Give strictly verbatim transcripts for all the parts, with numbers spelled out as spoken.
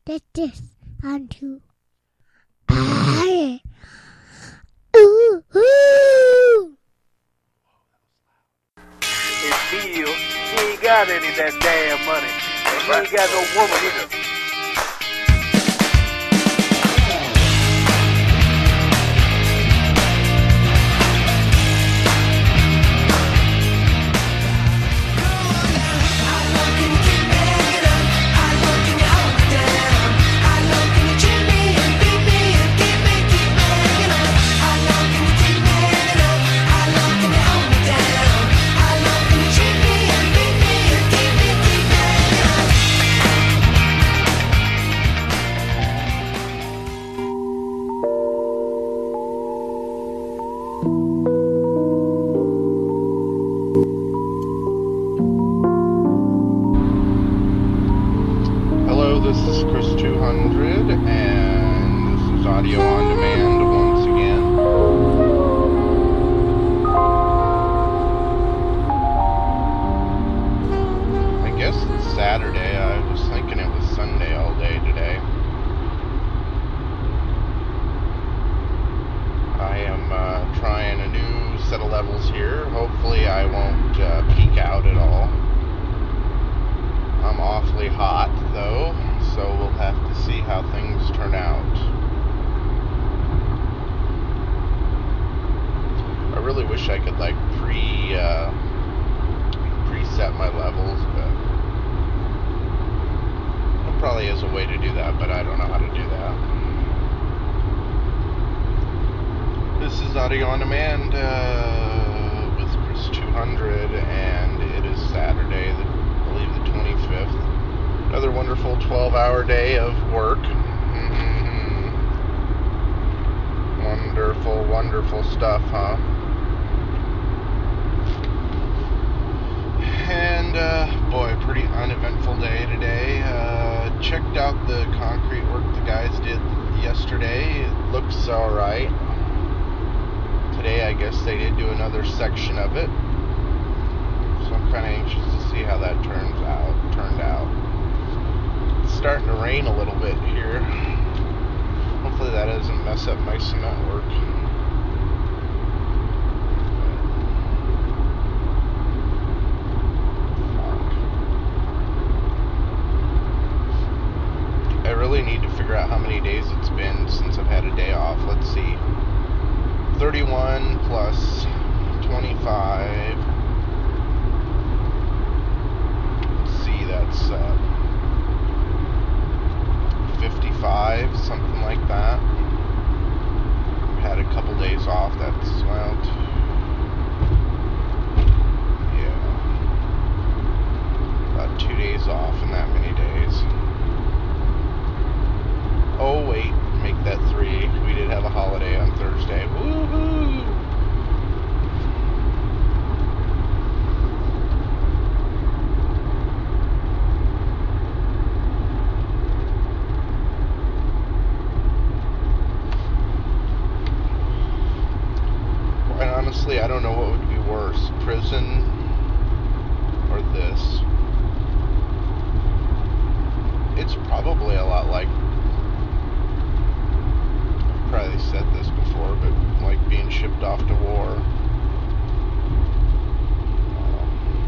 That this onto I. Ooh, ooh. It's Neil. He ain't got any of that damn money. And he ain't got no woman either. This is Chris two hundred, and this is Audio on Demand once again. I guess it's Saturday. I was thinking it was Sunday all day today. I am uh, trying a new set of levels here. Hopefully I won't uh, peak out at all. I'm awfully hot, though. So we'll have to see how things turn out. I really wish I could like pre uh, preset my levels, but there probably is a way to do that, but I don't know how to do that. This is Audio on Demand uh, with Chris two hundred, and it is Saturday, the, I believe the twenty-fifth. Another wonderful twelve-hour day of work. Mm-hmm. Wonderful, wonderful stuff, huh? And, uh, boy, pretty uneventful day today. Uh, checked out the concrete work the guys did yesterday. It looks alright. Today, I guess they did do another section of it. So I'm kind of anxious to see how that turns out, turned out. Starting to rain a little bit here. Hopefully that doesn't mess up my cement work. I really need to figure out how many days it's been since I've had a day off. Let's see. thirty-one plus twenty-five. Let's see, that's uh fifty-five, something like that. Had a couple days off. That's, well, yeah, about two days off in that many days. Oh wait, make that three. We did have a holiday on Thursday. Woohoo! Honestly, I don't know what would be worse, prison or this. It's probably a lot like, I've probably said this before, but like being shipped off to war. Um,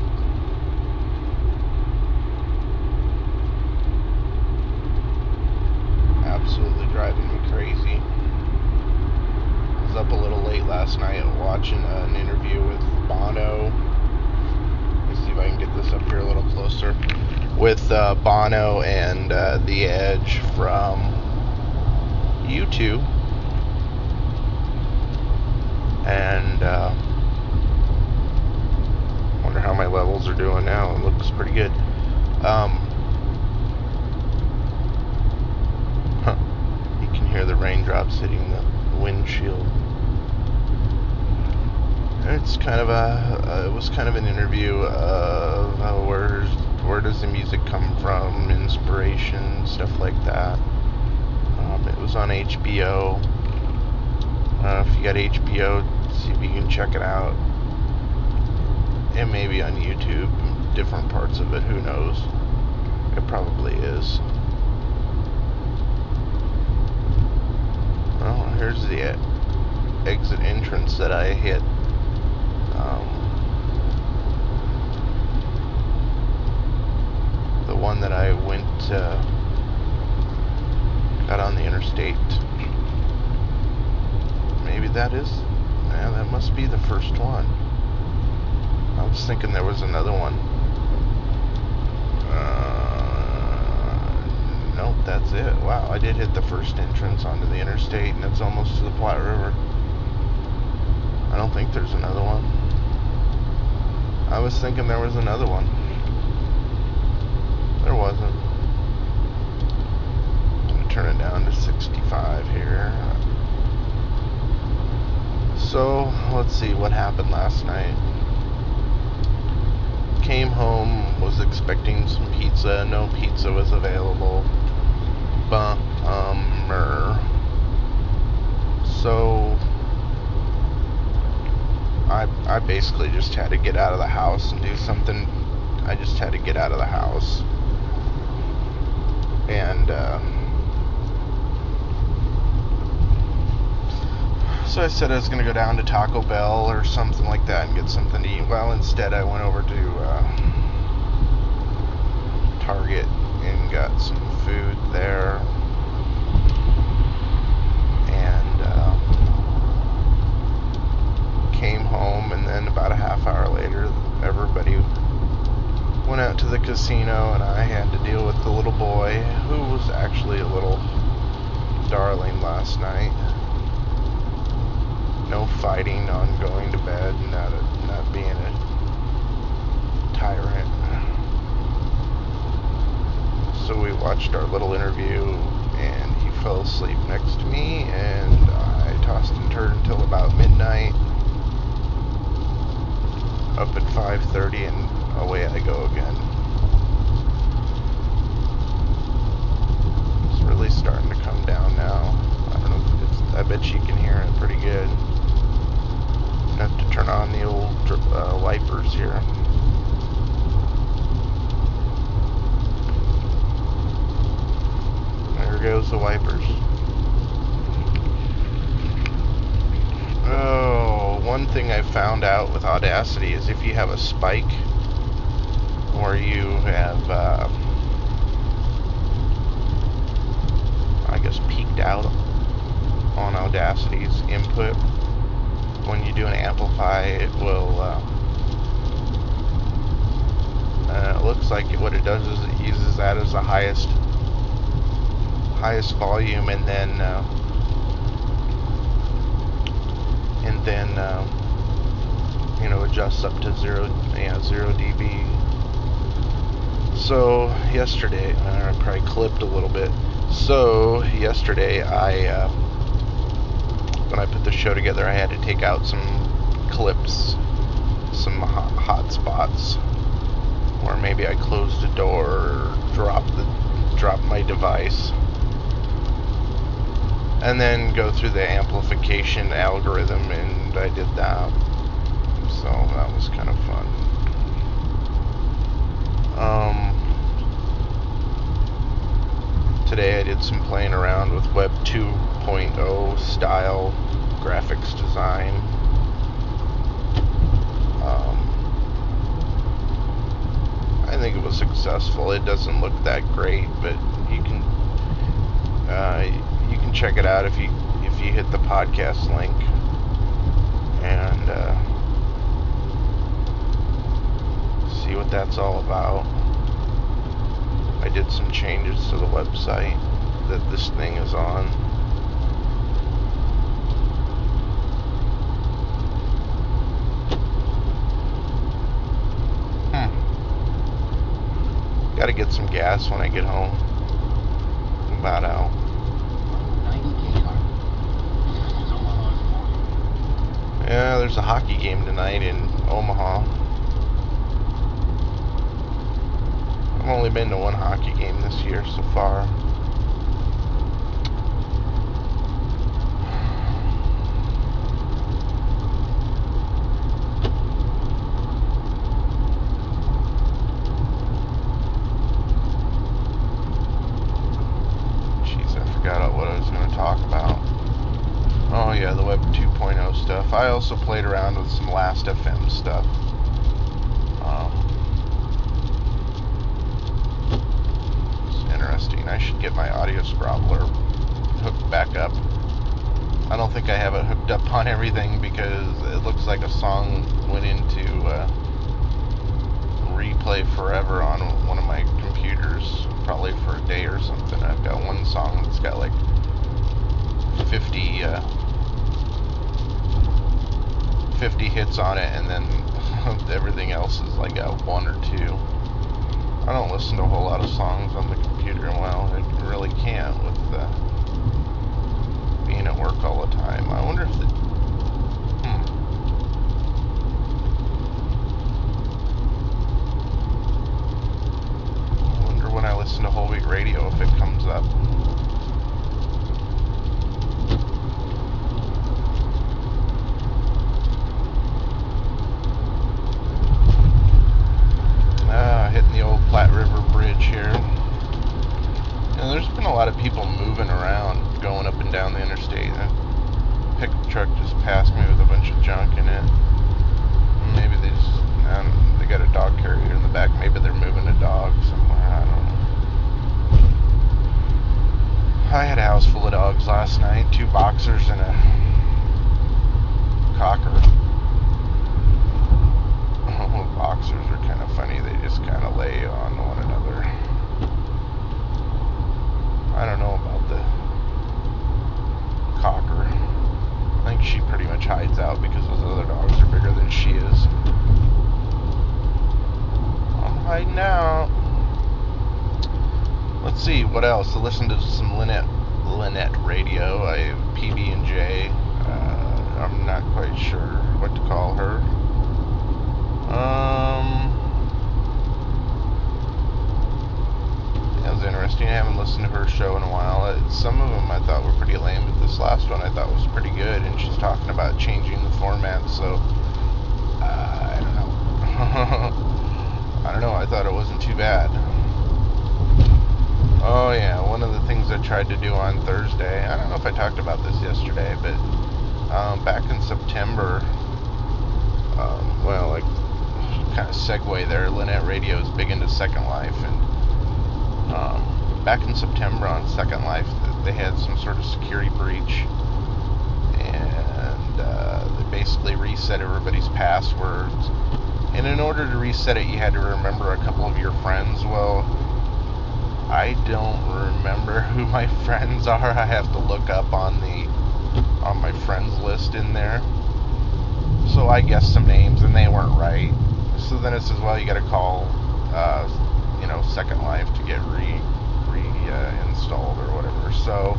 absolutely driving me crazy. I was up a little late last night watching uh, an interview with Bono. Let me see if I can get this up here a little closer. With uh, Bono and uh, The Edge from YouTube. And uh, wonder how my levels are doing now. It looks pretty good. Um, huh. You can hear the raindrops hitting the windshield. It's kind of a, uh, it was kind of an interview of uh, where, where does the music come from, inspiration, stuff like that. Um, it was on H B O. Uh, if you got H B O, see if you can check it out. It may be on YouTube, different parts of it, who knows. It probably is. the exit entrance that I hit. Um, the one that I went, uh, got on the interstate. Maybe that is, yeah, that must be the first one. I was thinking there was another one. Uh, nope, that's it. Wow, I did hit the first entrance onto the interstate, and it's almost to the Platte River. I don't think there's another one. I was thinking there was another one. There wasn't. I'm going to turn it down to sixty-five here. So, let's see what happened last night. Came home, was expecting some pizza. No pizza was available. Bummer. So, I, I basically just had to get out of the house and do something. I just had to get out of the house. And, uh, so I said I was going to go down to Taco Bell or something like that and get something to eat. Well, instead I went over to uh, Target and got some food there. And uh, came home, and then about a half hour later, everybody went out to the casino, and I had to deal with the little boy, who was actually a little darling last night. No fighting on going to bed, not a, not being a tyrant. So we watched our little interview, and he fell asleep next to me, and I tossed and turned until about midnight. Up at five thirty, and away I go again. It's really starting to come down now. I don't know. It's, I bet you can hear it pretty good. Have to turn on the old uh, wipers here. There goes the wipers. Oh, one thing I found out with Audacity is if you have a spike, or you have, uh, I guess, peaked out on Audacity's input, when you do an amplify, it will, uh, uh, it looks like it, what it does is it uses that as the highest, highest volume, and then, uh, and then, uh, you know, adjusts up to zero, yeah, zero dB. So, yesterday, I probably clipped a little bit, so, yesterday, I, uh, when I put the show together, I had to take out some clips, some hot, hot spots, or maybe I closed the door or dropped the dropped my device, and then go through the amplification algorithm, and I did that. So that was kind of fun. Um, today I did some playing around with Web two point oh style graphics design. Um, I think it was successful. It doesn't look that great, but you can uh, you can check it out if you if you hit the podcast link, and uh, see what that's all about. I did some changes to the website that this thing is on. Hmm. Gotta get some gas when I get home. I'm about out. Yeah, there's a hockey game tonight in Omaha. I've only been to one hockey game this year so far. Jeez, I forgot what I was going to talk about. Oh yeah, the Web two point oh stuff. I also played around with some Last F M stuff. Um, it's interesting. I should get my Audio Scrobbler hooked back up. I don't think I have it hooked up on everything because it looks like a song went into uh, replay forever on one of my computers, probably for a day or something. I've got one song that's got like fifty, uh, fifty hits on it, and then everything else is like a one or two. I don't listen to a whole lot of songs on the computer. Well, I really can't with uh, being at work all the time. I wonder if the hmm. I wonder when I listen to Whole Wheat Radio if it comes up. Uh, hitting the old Platte River Bridge here. You know, there's been a lot of people moving around, going up and down the interstate. A pickup truck just passed me with a bunch of junk in it. Maybe they just, I don't know, they got a dog carrier in the back. Maybe they're moving a dog somewhere. I don't know. I had a house full of dogs last night. Two boxers and a cocker. Boxers are kind of funny. They just kind of lay on one another. I don't know about the cocker. I think she pretty much hides out because those other dogs are bigger than she is. I'm hiding out. Let's see, what else? I listened to some Lynette, Lynette Radio. I have P B and J. Uh, I'm not quite sure what to call her. Um, that was interesting. I haven't listened to her show in a while. Uh, some of them I thought were pretty lame, but this last one I thought was pretty good. And she's talking about changing the format, so uh, I don't know. I don't know. I thought it wasn't too bad. Oh yeah, one of the things I tried to do on Thursday. I don't know if I talked about this yesterday, but um, back in September. Um, well, like. Kind of segue there. Lynette Radio is big into Second Life, and um, back in September on Second Life, they had some sort of security breach, and uh, they basically reset everybody's passwords. And in order to reset it, you had to remember a couple of your friends. Well, I don't remember who my friends are. I have to look up on the on my friends list in there. So I guessed some names, and they weren't right. So then it says, well, you got to call, uh, you know, Second Life to get re re uh, installed or whatever. So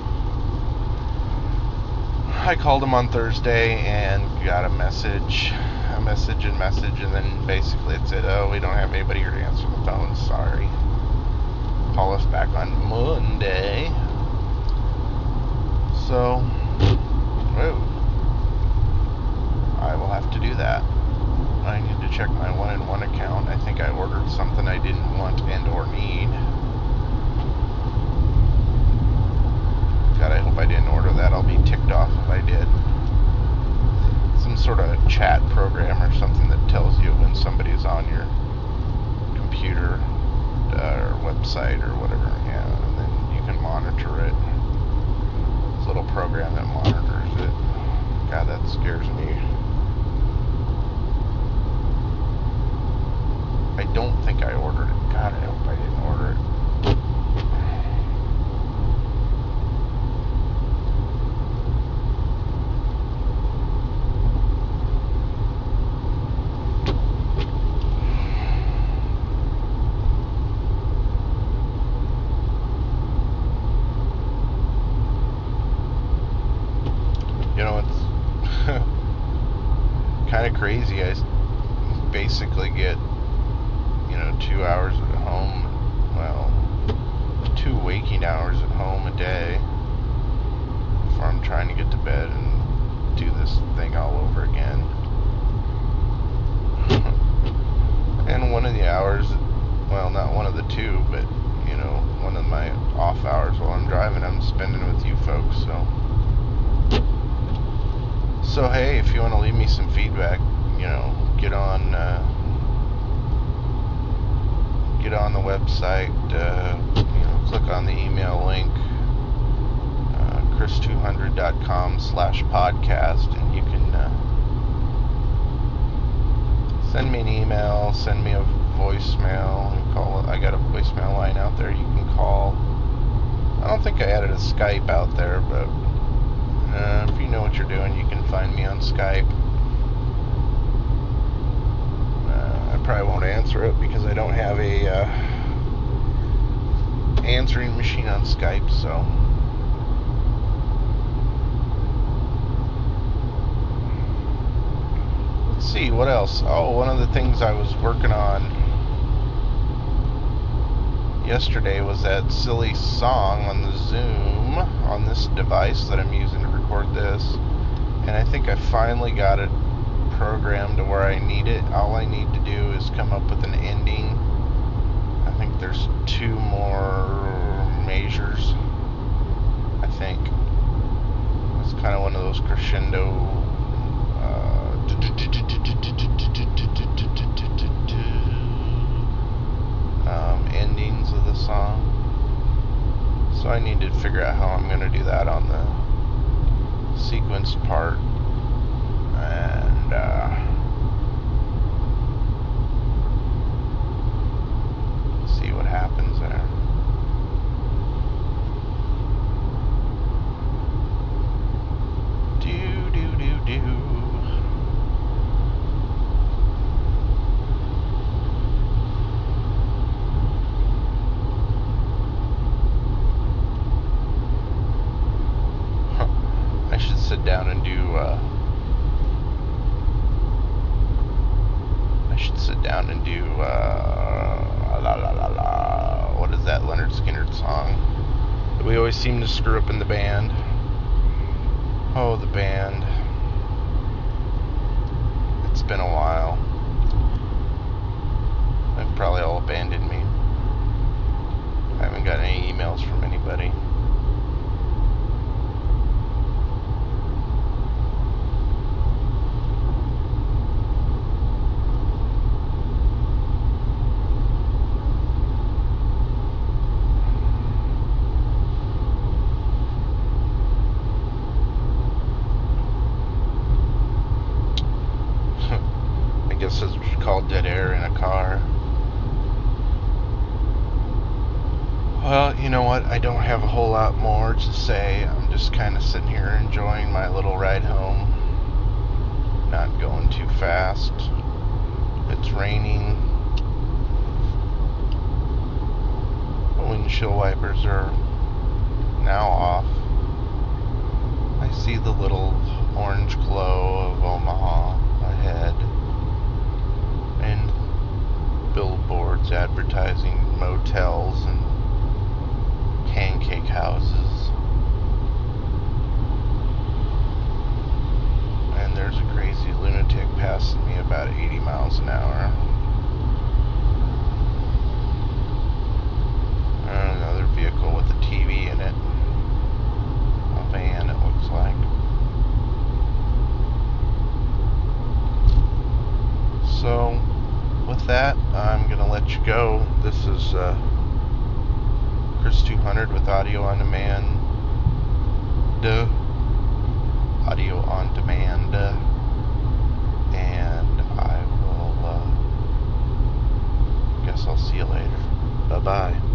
I called them on Thursday and got a message, a message and message, and then basically it said, oh, we don't have anybody here to answer the phone. Sorry. Call us back on Monday. So, whoa, I will have to do that. I need to check my one-in-one account. I think I ordered something I didn't want and or need. God, I hope I didn't order that. I'll be ticked off if I did. Some sort of chat program or something that tells you when somebody's on your computer uh, or website or whatever. Yeah, and then you can monitor it. It's a little program that monitors it. God, that scares me. I don't think I ordered it. God, I hope I didn't order it. You know, it's kind of crazy. I basically get, you know, two hours at home, well, two waking hours at home a day before I'm trying to get to bed and do this thing all over again. And one of the hours, well, not one of the two, but, you know, one of my off hours while I'm driving, I'm spending with you folks, so hey, if you want to leave me some feedback, you know, get on uh, get on the website, uh, you know, click on the email link, uh, chris two hundred dot com slash podcast, and you can uh, send me an email, send me a voicemail, and call it. I got a voicemail line out there you can call. I don't think I added a Skype out there, but uh, if you know what you're doing, you can find me on Skype. Uh, I probably won't answer it because I don't have a uh, answering machine on Skype, so let's see, what else? Oh, one of the things I was working on yesterday was that silly song on the Zoom on this device that I'm using to record this, and I think I finally got it programmed to where I need it. All I need to do is come up with an ending. I think there's two more measures. I think it's kind of one of those crescendo uh, um, endings of the song. So I need to figure out how I'm going to do that on the sequence part, and uh, see what happens there. Do do do do. I should sit down and do uh, I should sit down and do uh, la la la la. What is that Leonard Skinner song that we always seem to screw up in the band? Oh, the band. It's been a while. They've probably all abandoned me. I haven't got any emails from anybody. I guess it's called dead air in a car. Well, you know what? I don't have a whole lot more to say. I'm just kind of sitting here enjoying my little ride home. Not going too fast. It's raining. The windshield wipers are now off. I see the little orange glow of Omaha ahead, and billboards advertising motels and pancake houses. And there's a crazy lunatic passing me about eighty miles an hour. And another vehicle with a T V in it. A van, it looks like. So, with that, I'm going to let you go. This is uh, Chris two hundred with Audio on Demand. Duh. Audio on Demand. Uh, and I will, uh, guess I'll see you later. Bye-bye.